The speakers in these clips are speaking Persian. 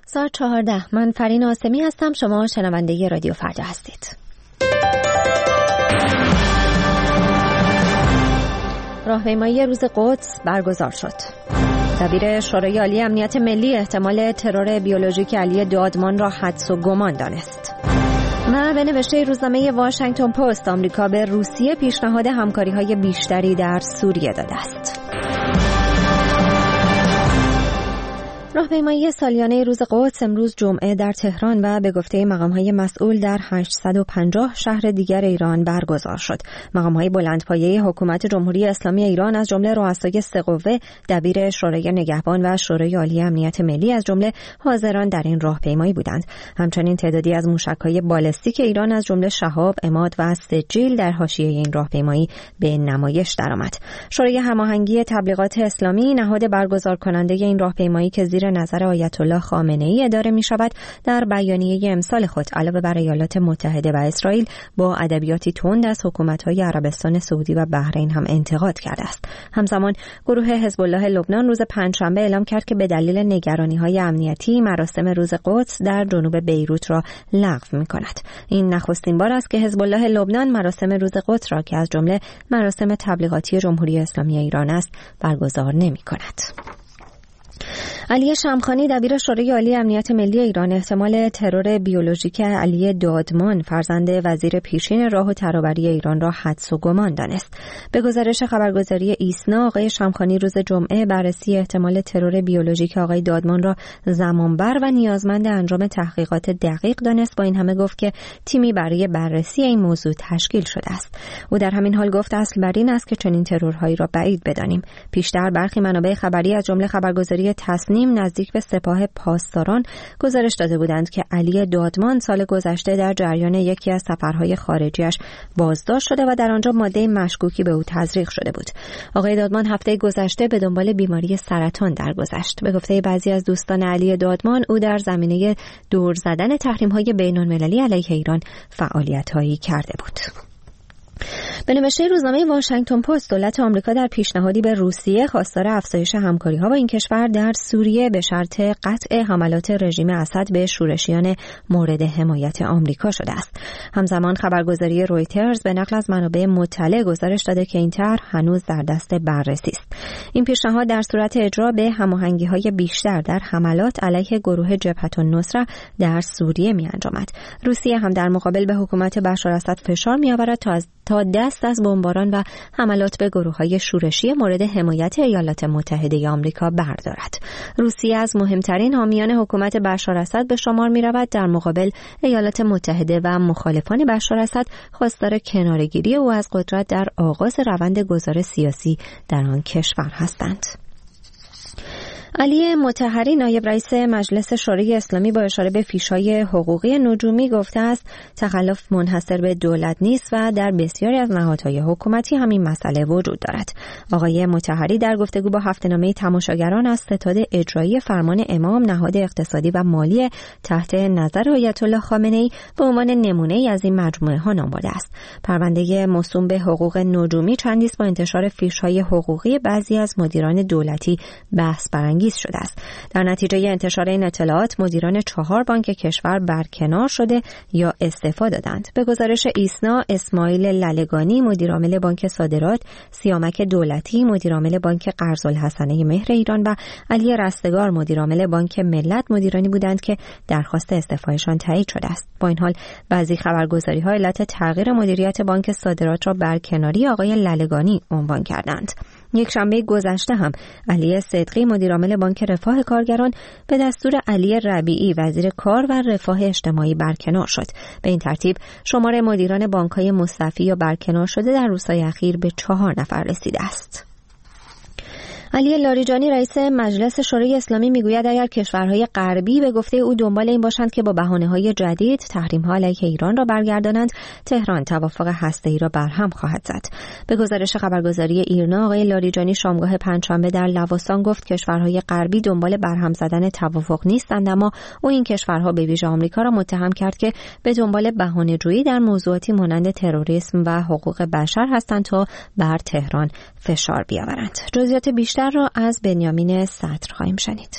ساعت 14. من فرین آسمی هستم. شما شنونده رادیو فردا هستید. راهپیمایی روز قدس برگزار شد. دبیر شورای عالی امنیت ملی احتمال ترور بیولوژیک علی دادمان را حدس و گمان دانست. و به نوشته روزنامه واشنگتن پست، آمریکا به روسیه پیشنهاد همکاری‌های بیشتری در سوریه داده است. راهپیمایی سالیانه روز قدس امروز جمعه در تهران و به گفته مقام‌های مسئول در 850 شهر دیگر ایران برگزار شد. مقام‌های بلندپایه حکومت جمهوری اسلامی ایران از جمله رؤسای سه قوه، دبیر شورای نگهبان و شورای عالی امنیت ملی از جمله حاضران در این راهپیمایی بودند. همچنین تعدادی از موشک‌های بالستیک ایران از جمله شهاب، عماد و سجیل در حاشیه این راهپیمایی به نمایش درآمد. شورای هماهنگی تبلیغات اسلامی، نهاد برگزار کننده این راهپیمایی که زیر نظر آیت الله خامنه‌ای اداره می شود، در بیانیه امسال خود علاوه بر ایالات متحده و اسرائیل با ادبیاتی تند از حکومت‌های عربستان سعودی و بحرین هم انتقاد کرده است. همزمان گروه حزب الله لبنان روز پنجشنبه اعلام کرد که به دلیل نگرانی‌های امنیتی مراسم روز قدس در جنوب بیروت را لغو می‌کند. این نخستین بار است که حزب الله لبنان مراسم روز قدس را که از جمله مراسم تبلیغاتی جمهوری اسلامی ایران است برگزار نمی‌کند. علی شمخانی، دبیر شورای عالی امنیت ملی ایران، احتمال ترور بیولوژیک علی دادمان فرزند وزیر پیشین راه و ترابری ایران را حدس و گمان دانست. به گزارش خبرگزاری ایسنا، آقای شمخانی روز جمعه بررسی احتمال ترور بیولوژیک آقای دادمان را زمانبر و نیازمند انجام تحقیقات دقیق دانست. با این همه گفت که تیمی برای بررسی این موضوع تشکیل شده است. او در همین حال گفت اصل بر این است که چنین ترورهایی را بعید بدانیم. پیشتر برخی منابع خبری از جمله خبرگزاری تصنیم نزدیک به سپاه پاسداران گزارش داده بودند که علی دادمان سال گذشته در جریان یکی از سفرهای خارجیش بازداشت شده و در آنجا ماده مشکوکی به او تزریق شده بود. آقای دادمان هفته گذشته به دنبال بیماری سرطان درگذشت. به گفته بعضی از دوستان علی دادمان، او در زمینه دور زدن تحریم‌های بین‌المللی علیه ایران فعالیت‌هایی کرده بود. به نوشته روزنامه واشنگتن پست، دولت آمریکا در پیشنهادی به روسیه خواستار افزایش همکاری‌ها با این کشور در سوریه به شرط قطع حملات رژیم اسد به شورشیان مورد حمایت آمریکا شده است. همزمان خبرگزاری رویترز به نقل از منابع مطلع گزارش داده که این طرح هنوز در دست بررسی است. این پیشنهاد در صورت اجرا به هماهنگی‌های بیشتر در حملات علیه گروه جبهة النصره در سوریه می‌انجامد. روسیه هم در مقابل به حکومت بشار اسد فشار می‌آورد تا دست از بمباران و حملات به گروه‌های شورشی مورد حمایت ایالات متحده آمریکا بردارد. روسیه از مهمترین حامیان حکومت بشار اسد به شمار می‌رود. در مقابل ایالات متحده و مخالفان بشار اسد خواستار کناره‌گیری او از قدرت در آغاز روند گذار سیاسی در آن کشور هستند. علی مطهری، نایب رئیس مجلس شورای اسلامی، با اشاره به فیش‌های حقوقی نجومی گفته است تخلف منحصر به دولت نیست و در بسیاری از نهادهای حکومتی همین مسئله وجود دارد. آقای مطهری در گفتگو با هفته‌نامه تماشاگران از ستاد اجرایی فرمان امام، نهاد اقتصادی و مالی تحت نظر آیت الله خامنه‌ای، به عنوان نمونه‌ای از این مجموعه‌ها نام برده است. پرونده موسوم به حقوق نجومی چندی است با انتشار فیش‌های حقوقی بعضی از مدیران دولتی بحث برانگیز شده است. در نتیجه انتشار این اطلاعات مدیران 4 بانک کشور برکنار شده یا استعفا دادند. به گزارش ایسنا، اسماعیل للگانی مدیرعامل بانک صادرات، سیامک دولتی مدیرعامل بانک قرض‌الحسنه مهر ایران و علی رستگار مدیرعامل بانک ملت مدیرانی بودند که درخواست استعفایشان تایید شده است. با این حال بعضی خبرگزاری‌ها علت تغییر مدیریت بانک صادرات را برکناری آقای للگانی عنوان کردند. یک شنبه گذشته هم علی صدقی مدیرعامل بانک رفاه کارگران به دستور علی ربیعی وزیر کار و رفاه اجتماعی برکنار شد. به این ترتیب شمار مدیران بانک‌های مستعفی یا برکنار شده در روزهای اخیر به 4 نفر رسیده است. علی لاریجانی رئیس مجلس شورای اسلامی میگوید اگر کشورهای غربی به گفته او دنبال این باشند که با بهانه‌های جدید تحریم‌ها علیه ایران را برگردانند، تهران توافق هسته‌ای را برهم خواهد زد. به گزارش خبرگزاری ایرنا، آقای لاریجانی شامگاه پنجشنبه در لواسان گفت کشورهای غربی دنبال برهم زدن توافق نیستند، اما او این کشورها به ویژه آمریکا را متهم کرد که به دنبال بهانه‌جویی در موضوعاتی مانند تروریسم و حقوق بشر هستند تا بر تهران فشار بیاورند. جزئیات بیشتر را از بنیامین صدر خواهیم شنید.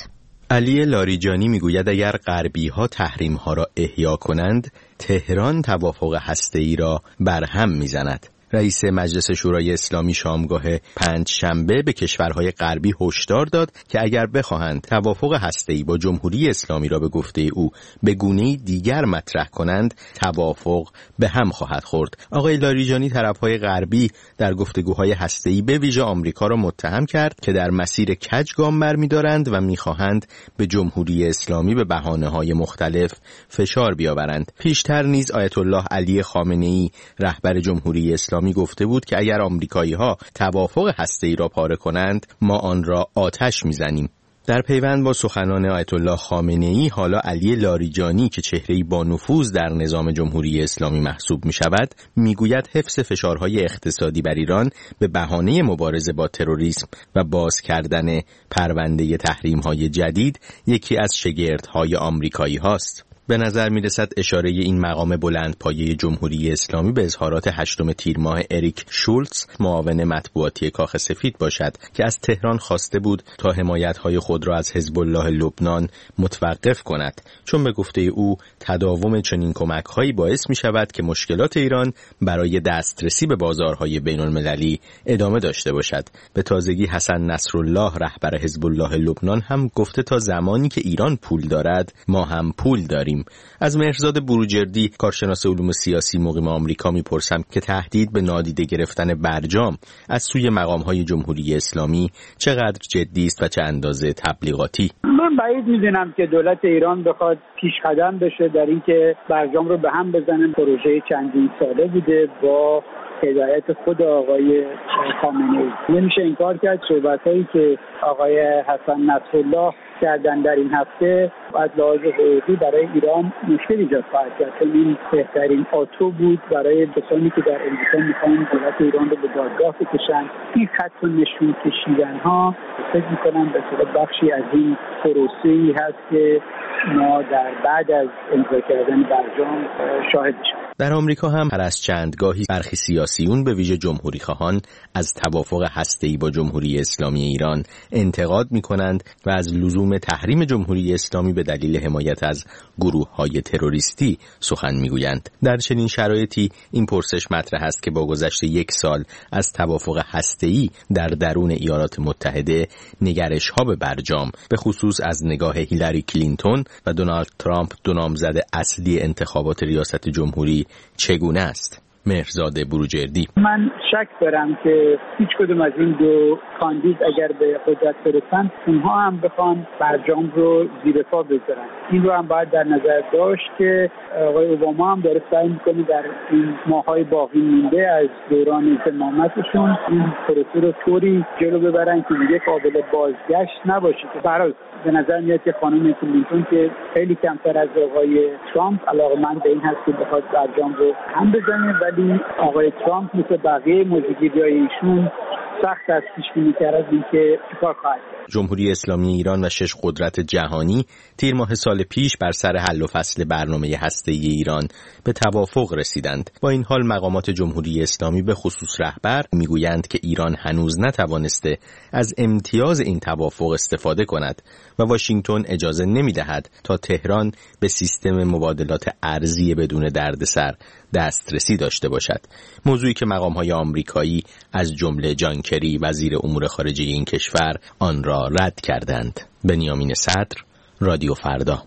علی لاریجانی میگوید اگر غربی‌ها تحریم‌ها را احیا کنند، تهران توافق هسته‌ای را برهم می‌زند. رئیس مجلس شورای اسلامی شامگاه پنجشنبه به کشورهای غربی هشدار داد که اگر بخواهند توافق هسته‌ای با جمهوری اسلامی را به گفته او به گونه‌ای دیگر مطرح کنند، توافق به هم خواهد خورد. آقای لاریجانی طرفهای غربی در گفتگوهای هسته‌ای به ویژه آمریکا را متهم کرد که در مسیر کج گام برمی‌دارند و می‌خواهند به جمهوری اسلامی به بهانه‌های مختلف فشار بیاورند. پیشتر نیز آیت الله علی خامنه‌ای رهبر جمهوری اسلامی گفته بود که اگر آمریکایی‌ها توافق هسته‌ای را پاره کنند، ما آن را آتش می‌زنیم. در پیوند با سخنان آیت الله خامنه‌ای، حالا علی لاریجانی که چهره‌ای با نفوذ در نظام جمهوری اسلامی محسوب می‌شود، میگوید حفظ فشارهای اقتصادی بر ایران به بهانه مبارزه با تروریسم و باز کردن پرونده تحریم‌های جدید یکی از شگردهای آمریکایی هاست. به نظر می‌رسد اشاره این مقام بلندپایه جمهوری اسلامی به اظهارات 8 تیر ماه اریک شولتز، معاون مطبوعاتی کاخ سفید باشد که از تهران خواسته بود تا حمایت‌های خود را از حزب الله لبنان متوقف کند، چون به گفته او تداوم چنین کمک‌هایی باعث می‌شود که مشکلات ایران برای دسترسی به بازارهای بین‌المللی ادامه داشته باشد. به تازگی حسن نصرالله رهبر حزب الله لبنان هم گفته تا زمانی که ایران پول دارد ما هم پول داریم. از مهرزاد بروجردی، کارشناس علوم سیاسی مقیم آمریکا، میپرسم که تهدید به نادیده گرفتن برجام از سوی مقام‌های جمهوری اسلامی چقدر جدی است و چه اندازه تبلیغاتی. من بعید می‌دونم که دولت ایران بخواد پیش قدم بشه در اینکه برجام رو به هم بزنه. پروژه چندین ساله بوده با هدایت خود آقای خامنه‌ای. نمیشه انکار کرد صحبت‌هایی که آقای حسن نصرالله کردن در این هفته از لحاظ حقوقی برای ایران مشکل ایجاد خواهد کرد. این بهترین آتو بود برای کسانی که در امریکا میخوان دولت ایران رو به دادگاه بکشن. این خط و نشون کشیدن ها فکر میکنم به صورت بخشی از این پروسه‌ای هست که ما در بعد از امضا کردن برجام شاهد میشیم. در آمریکا هم هر از چندگاهی برخی سیاسیون به ویژه جمهوری خواهان از توافق هسته‌ای با جمهوری اسلامی ایران انتقاد می‌کنند و از لزوم تحریم جمهوری اسلامی به دلیل حمایت از گروه‌های تروریستی سخن می‌گویند. در چنین شرایطی این پرسش مطرح است که با گذشت 1 سال از توافق هسته‌ای در درون ایالات متحده، نگرش‌ها به برجام به خصوص از نگاه هیلاری کلینتون و دونالد ترامپ، دو نامزد اصلی انتخابات ریاست جمهوری، چگونه است؟ مهرزاد بروجردی: من شک دارم که هیچ کدوم از این دو کاندید اگر به قدرت برسن اونها هم بخوان برجام رو زیر پا بذارن. این رو هم باید در نظر داشت که آقای اوباما هم داره سعی میکنه در این ماهای باقی مونده از دوران زمامتشون این پروسه رو طوری جلو ببرن که دیگه قابل بازگشت نباشه. که برای به نظر میاد که خانم کلینتون که خیلی کمتر از آقای ترامپ علاقه‌مند به این هست که بخواد برجام رو هم بزنه، ولی آقای ترامپ مثل بقیه موضوعگیری‌های ایشون سخت از پیش بینی کردن که چیکار خواهد کرد. جمهوری اسلامی ایران و 6 قدرت جهانی تیر ماه سال پیش بر سر حل و فصل برنامه هسته‌ای ایران به توافق رسیدند. با این حال مقامات جمهوری اسلامی به خصوص رهبر میگویند که ایران هنوز نتوانسته از امتیاز این توافق استفاده کند و واشنگتن اجازه نمیدهد تا تهران به سیستم مبادلات ارزی بدون دردسر دسترسی داشته باشد. موضوعی که مقام‌های آمریکایی از جمله جان کری وزیر امور خارجه این کشور آن را رد کردند. بنیامین صدر، رادیو فردا.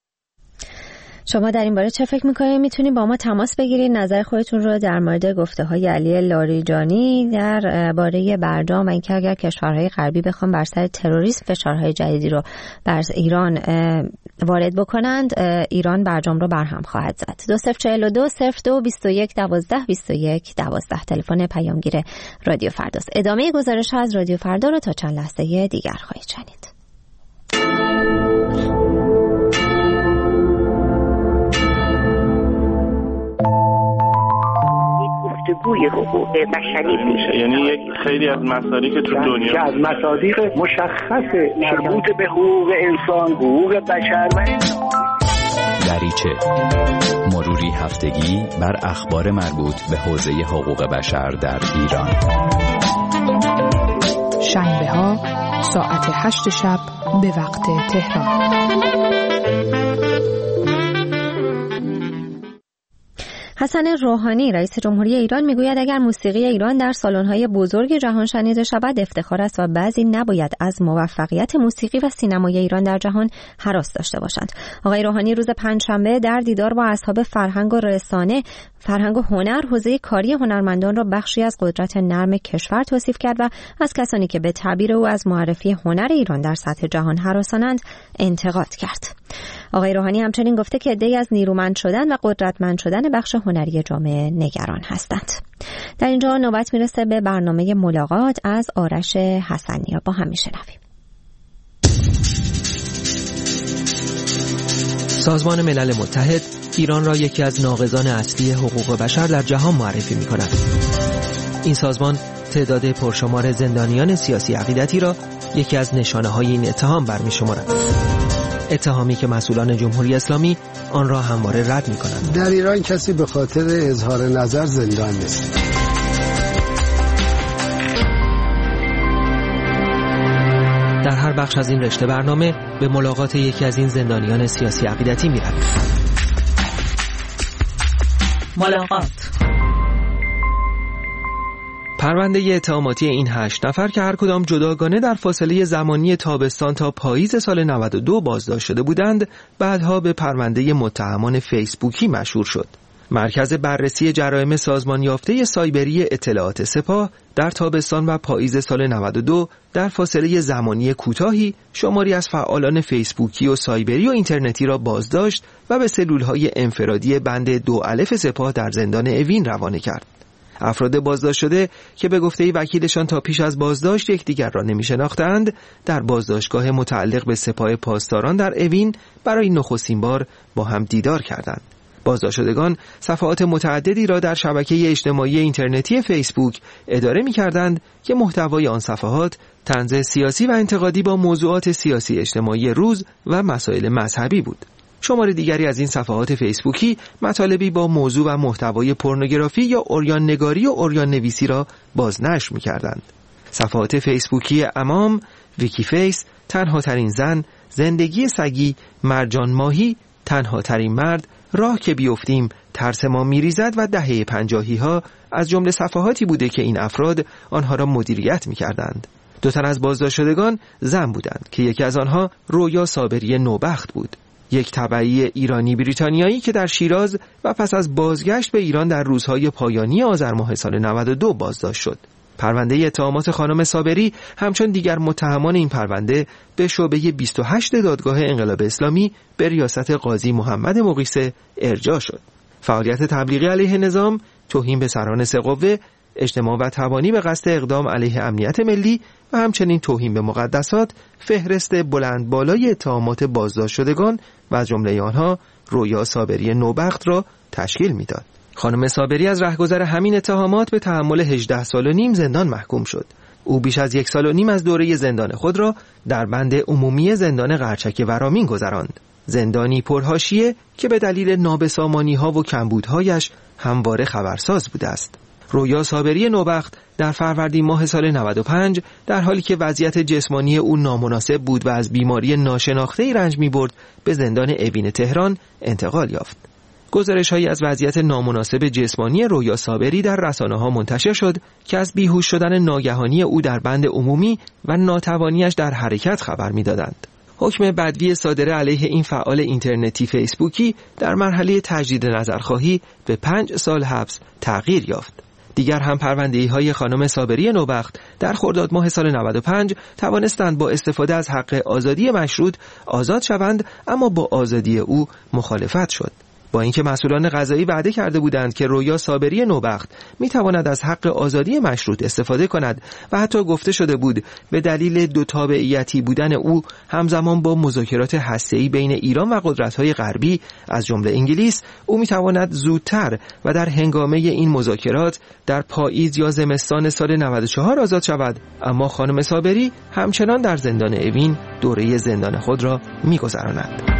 شما در این باره چه فکر می‌کنید؟ میتونید با ما تماس بگیرید، نظر خودتون رو در مورد گفته‌های علی لاریجانی در باره برجام و اینکه اگر کشورهای غربی بخوام بر سر تروریسم فشارهای جدیدی رو بر ایران وارد بکنند، ایران برجام رو برهم خواهد زد. 2042 02 21 12 21 12 تلفن پیامگیر رادیو فرداست. ادامه گزارش از رادیو فردا رو تا چند لحظه دیگر خواهید شنید. گوی حقوق بشری میشه، یعنی یک خیلی از مصادیق تو دنیا که از مصادیق مشخص مربوط به حقوق انسان، حقوق بشر و دریچه مروری هفتگی بر اخبار مربوط به حوزه حقوق بشر در ایران. شنبه‌ها ساعت 8 شب به وقت تهران. حسن روحانی رئیس جمهوری ایران میگوید اگر موسیقی ایران در سالن‌های بزرگ جهان شنیده شود افتخار است و بعضی نباید از موفقیت موسیقی و سینمای ایران در جهان هراس داشته باشند. آقای روحانی روز پنجشنبه در دیدار با اصحاب فرهنگ و رسانه، فرهنگ و هنر حوزه کاری هنرمندان را بخشی از قدرت نرم کشور توصیف کرد و از کسانی که به تعبیر او از معرفی هنر ایران در سطح جهان هراسانند انتقاد کرد. آقای روحانی همچنین گفته که عده‌ای از نیرومند شدن و قدرتمند شدن بخش هنری جامعه نگران هستند. در اینجا نوبت میرسه به برنامه ملاقات از آرش حسنی‌ها. با هم میشنویم. سازمان ملل متحد ایران را یکی از ناقضان اصلی حقوق بشر در جهان معرفی می‌کند. این سازمان تعداد پرشمار زندانیان سیاسی عقیدتی را یکی از نشانه‌های این اتهام برمی‌شمارد. اتهامی که مسئولان جمهوری اسلامی آن را همواره رد می‌کنند. در ایران کسی به خاطر اظهار نظر زندان نیست. در هر بخش از این رشته برنامه به ملاقات یکی از این زندانیان سیاسی عقیدتی می‌رویم. ملاقات. پرونده اتهاماتی این 8 نفر که هر کدام جداگانه در فاصله زمانی تابستان تا پاییز سال 92 بازداشت شده بودند، بعدها به پرونده متهمان فیسبوکی مشهور شد. مرکز بررسی جرایم سازمان یافته سایبری اطلاعات سپاه در تابستان و پاییز سال 92 در فاصله زمانی کوتاهی شماری از فعالان فیسبوکی و سایبری و اینترنتی را بازداشت و به سلول‌های انفرادی بند 2 الف سپاه در زندان اوین روانه کرد. افراد بازداشت شده که به گفته وکیلشان تا پیش از بازداشت یکدیگر را نمی‌شناختند، در بازداشتگاه متعلق به سپاه پاسداران در اوین برای نخستین بار با هم دیدار کردند. بازداشت شدگان صفحات متعددی را در شبکه اجتماعی اینترنتی فیسبوک اداره می‌کردند که محتوای آن صفحات طنز سیاسی و انتقادی با موضوعات سیاسی اجتماعی روز و مسائل مذهبی بود. شمار دیگری از این صفحات فیسبوکی مطالبی با موضوع و محتوای پورنوگرافی یا عریان نگاری و عریان نویسی را بازنشر می‌کردند. صفحات فیسبوکی امام، ویکی فیس، تنها ترین زن، زندگی سگی، مرجان ماهی، تنها ترین مرد، راه که بیفتیم، ترس ما میریزد و دهه 50 ها از جمله صفحاتی بوده که این افراد آنها را مدیریت می‌کردند. 2 تن از بازداشت شدگان زن بودند که یکی از آنها رویا صابری نوبخت بود، یک تبعی ایرانی بریتانیایی که در شیراز و پس از بازگشت به ایران در روزهای پایانی آذر ماه سال 92 بازداشت شد. پرونده اتهامات خانم صابری همچون دیگر متهمان این پرونده به شعبه 28 دادگاه انقلاب اسلامی به ریاست قاضی محمد مقیسه ارجاع شد. فعالیت تبلیغی علیه نظام، توهین به سران 3 قوه، اجتماع و تبانی به قصد اقدام علیه امنیت ملی و همچنین توهین به مقدسات فهرست بلند بالای اتهامات بازداشت شدگان و از جمله آنها رویا صابری نوبخت را تشکیل میداد. خانم صابری از رهگذر همین اتهامات به تحمل 18 سال و نیم زندان محکوم شد. او بیش از 1 سال و نیم از دوره زندان خود را در بند عمومی زندان قرچک ورامین گذراند. زندانی پرحاشیه که به دلیل نابسامانی‌ها و کمبودهایش همواره خبرساز بوده است. رویا صابری نوبخت در فروردین ماه سال 95 در حالی که وضعیت جسمانی او نامناسب بود و از بیماری ناشناخته‌ای رنج می‌برد به زندان اوین تهران انتقال یافت. گزارش‌هایی از وضعیت نامناسب جسمانی رویا صابری در رسانه‌ها منتشر شد که از بیهوش شدن ناگهانی او در بند عمومی و ناتوانیش در حرکت خبر می‌دادند. حکم بدوی صادره علیه این فعال اینترنتی فیسبوکی در مرحله تجدید نظرخواهی به 5 سال حبس تغییر یافت. دیگر هم پرونده‌های خانم صابری نوبخت در خرداد ماه سال 95 توانستند با استفاده از حق آزادی مشروط آزاد شوند، اما با آزادی او مخالفت شد. با اینکه مسئولان قضایی وعده کرده بودند که رویا صابری نوبخت میتواند از حق آزادی مشروط استفاده کند و حتی گفته شده بود به دلیل 2 تابعیتی بودن او همزمان با مذاکرات هسته‌ای بین ایران و قدرت‌های غربی از جمله انگلیس او میتواند زودتر و در هنگامه این مذاکرات در پاییز یا زمستان سال 94 آزاد شود، اما خانم صابری همچنان در زندان اوین دوره زندان خود را میگذراند.